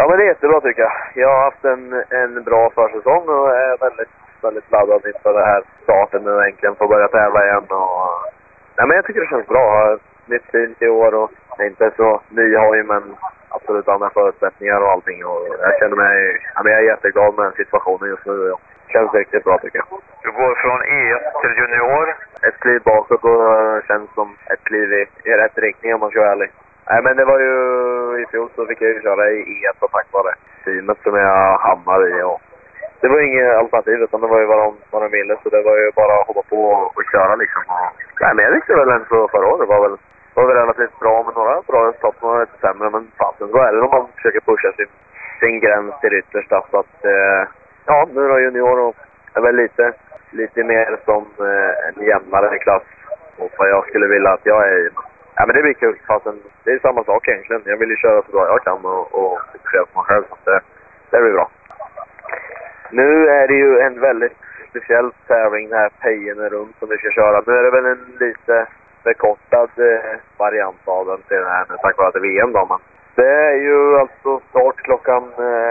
men det är jättebra tycker jag. Jag har haft en bra försäsong och är väldigt laddad inför det här starten nu äntligen får börja tävla igen. Nej, men jag tycker det känns bra. Jag har nytt fint i år och är inte så ny hoj men absolut andra förutsättningar och allting. Och jag känner mig, jag är jätteglad med situationen just nu. Det känns riktigt bra tycker jag. Du går från E1 till junior. Ett kliv bakåt och känns som ett kliv i rätt riktning om man ska vara ärlig. Nej, men det var ju i fjol så fick jag ju köra i E1 och tack vare teamet som jag hamnade i. Och det var inget alternativ utan det var ju vad de ville så det var ju bara att hoppa på och köra liksom. Nej, men jag tyckte väl än så förra året var väl relativt bra med några bra resultat, några lite sämre men fasen så är det om man försöker pusha sin gräns till yttersta så att ja, nu är jag junior och är väl lite mer som en jämnare klass och vad jag skulle vilja att jag är i. Ja, men det blir kul fastän det är samma sak egentligen. Jag vill ju köra så bra jag kan och fokusera på mig själv så det blir bra. Nu är det ju en väldigt speciell tävling den här Pejen runt som vi ska köra. Nu är det väl en lite förkortad variant av den till den här nu tack vare att det är VM då. Men det är ju alltså start klockan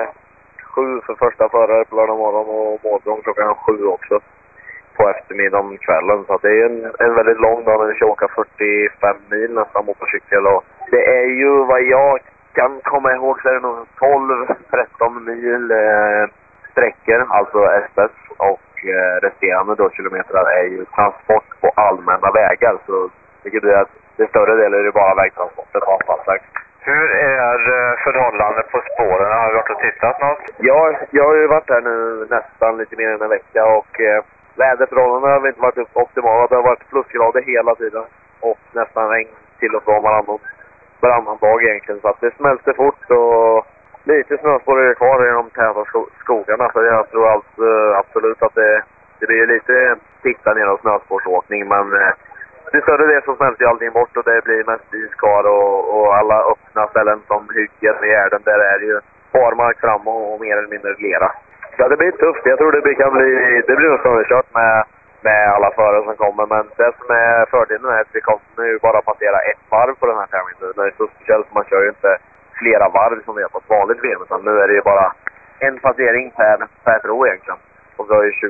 7 för första förare på lördag morgon och morgon klockan 7 också på eftermiddagen kvällen. Så det är en väldigt lång dag när vi ska åka 45 mil nästan motorcykel. Och det är ju vad jag kan komma ihåg så är det nog 12-13 mil sträckor, alltså SS och resterande då kilometer är ju transport på allmänna vägar. Så vilket är att det större delen är ju bara vägtransporter på asfaltväg. Hur är förhållandet på spåren? Har du varit och tittat något? Ja, jag har ju varit här nu nästan lite mer än en vecka och väderförhållandena har inte varit optimala. Det har varit plusgrader hela tiden och nästan regn till och från varannan dag egentligen. Så att det smälter fort och lite snöspår är kvar i de täta skogarna. Så jag tror absolut att det blir lite titta ner och snöspårsåkning. Men det större del så smälter ju allting bort och det blir mest is kvar och alla öppna ställen som hyggen vid Gärden där är ju barmark fram och mer eller mindre lera. Ja, det blir tufft. Jag tror det blir nog sönderkört med alla förare som kommer. Men det som är fördelen är att vi kommer nu bara passera ett varv på den här tävlingen. Det är så speciellt, man kör ju inte flera varv som vi har på ett vanligt VM. Utan nu är det ju bara en passering per bro egentligen. Och så har ju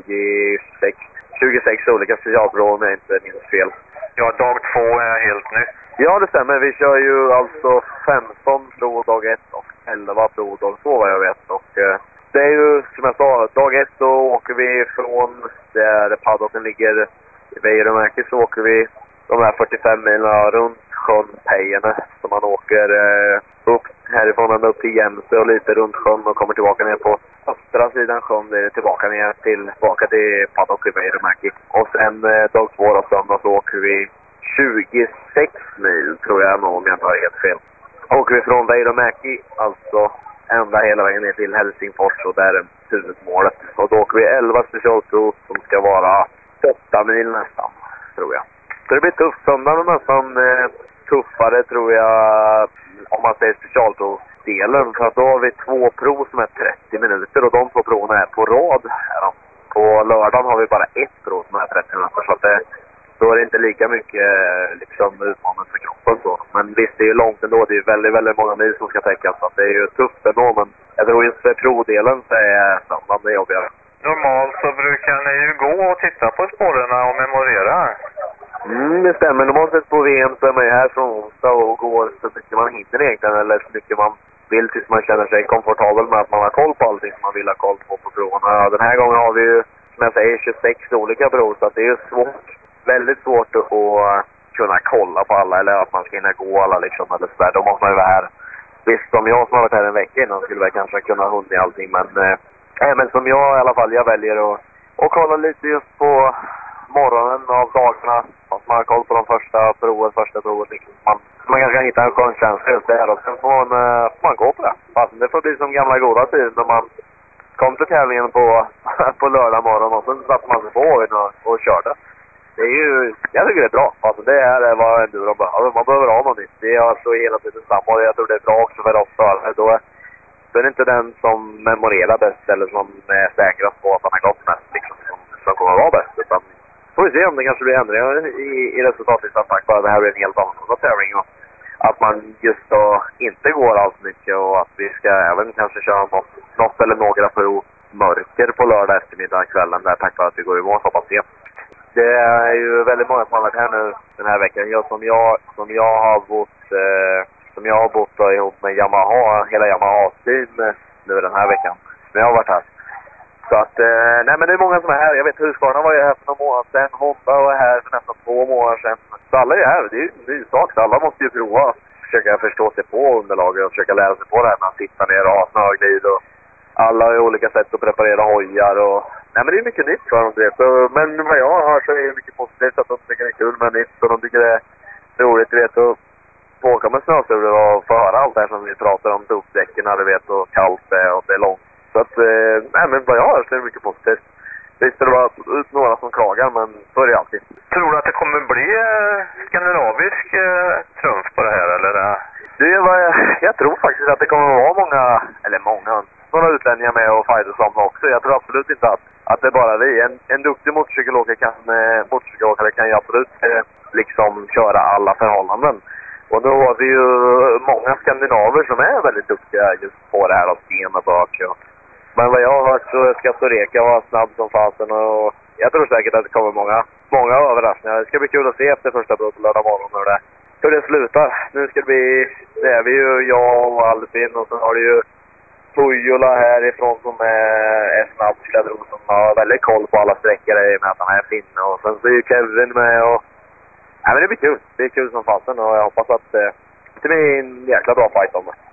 26 olika specialprov om jag inte minns fel. Ja, dag 2 är helt nytt. Ja, det stämmer. Vi kör ju alltså 15 prov dag 1 och 11 prov dag 2 vad jag vet. Och det är ju som jag sa, dag 1 så åker vi från där paddocken ligger i Veijomäki så åker vi de här 45 milen runt sjön Pejene. Så man åker upp härifrån ända upp till Jämse och lite runt sjön och kommer tillbaka ner på östra sidan sjön. Det är tillbaka till paddock i Veijomäki. Och sen dag 2 och söndag så åker vi 26 mil tror jag nog om jag inte har helt fel. Åker vi från Veijomäki alltså ända hela vägen ner till Helsingfors och där är huvudmålet. Och då åker vi 11 specialprov som ska vara 8 mil nästan, tror jag. Så det blir tufft. Söndagen är nästan tuffare tror jag om man säger specialprovsdelen. För att då har vi 2 prov som är 30 minuter och de 2 proven är på rad här. På lördagen har vi bara 1 prov som är 30 minuter så att då är det inte lika mycket liksom utmanande för kroppen så. Men visst, det är ju långt ändå. Det är väldigt, väldigt många mil som ska täckas. Så det är ju tufft ändå. Men jag tror just för provdelen så är samband det jobbigare. Normalt så brukar ni ju gå och titta på spåren och memorera. Det stämmer. Normalt sett på VM så är man ju här från onsdag och går så mycket man hinner egentligen. Eller så mycket man vill tills man känner sig komfortabel med att man har koll på allting som man vill ha koll på proverna. Den här gången har vi ju, som jag säger, 26 olika prov. Så att det är ju svårt. Väldigt svårt att kunna kolla på alla eller att man ska hinna gå alla liksom eller sådär. Då måste man ju vara här. Visst, som jag som har varit här en vecka innan skulle jag kanske kunna hundra i allting. Men som jag i alla fall, jag väljer att kolla lite just på morgonen av dagarna. Att man har koll på de första provet. Liksom. Man kanske kan hitta en skön känsla just där och sen får man gå på det. Fast det får bli som gamla goda tid när man kom till tävlingen på lördag morgon och sen satt man sig på och körde. Det är ju, jag tycker det är bra. Alltså det är vad enduro behöver. Man behöver ha något nytt. Det är alltså hela tiden samma och jag tror det är bra också för oss förare. Då är det inte den som memorerar bäst eller som är säkrast på att han har gått mest liksom, som kommer att vara bäst. Utan får vi se om det kanske blir ändringar i resultatlistan tack vare det här blir en helt annan tävling. att man just då inte går allt mycket och att vi ska även kanske köra något eller några prov mörker på lördag eftermiddag kvällen där tack vare att vi går i mål så pass sent. Det är ju väldigt många som har varit här nu den här veckan. Som jag har bott då ihop med Yamaha, hela Yamaha-team nu den här veckan. Men jag har varit här. Så att, nej men det är många som är här. Jag vet Husqvarna var ju här för några månader sedan. Honda var här för nästan 2 månader sedan. Så alla är här. Det är ju en ny sak. Så alla måste ju prova. Försöka förstå sig på underlaget och försöka lära sig på det här med att sitta ner och ha snöglid. Och alla har ju olika sätt att preparera hojar och... Nej men det är mycket nytt för dem det. Så, men vad jag har så är det mycket positivt att de tycker det är kul med nytt. Och de tycker det är roligt, du vet. Och få åka med snöstövlar och få höra allt det här som vi pratar om. Dubbdäcken, du vet, och kallt det och det är långt. Så att, nej men vad jag har så är det mycket positivt. Visst är det bara ut några som klagar, men så är det alltid. Tror du att det kommer bli skandinavisk trumf på det här, eller? Jag tror faktiskt att det kommer att vara några utlänningar med och fightas om också. Jag tror absolut inte att det är bara vi. En duktig motorcykelåkare kan ju absolut liksom köra alla förhållanden. Och då har vi ju många skandinaver som är väldigt duktiga just på det här av sten och bak. Men vad jag har hört så ska Storeka vara snabb som fasen och jag tror säkert att det kommer många överraskningar. Det ska bli kul att se efter första brott på lördag morgon hur det slutar. Nu ska det är vi ju jag och Albin och så har det ju Tujola härifrån som är snabb skadron som har väldigt koll på alla sträckor i och med att han är finne. Och sen så är ju Kevin med och... Nej men det blir kul. Det är kul som fasen och jag hoppas att det blir en jäkla bra fight om det.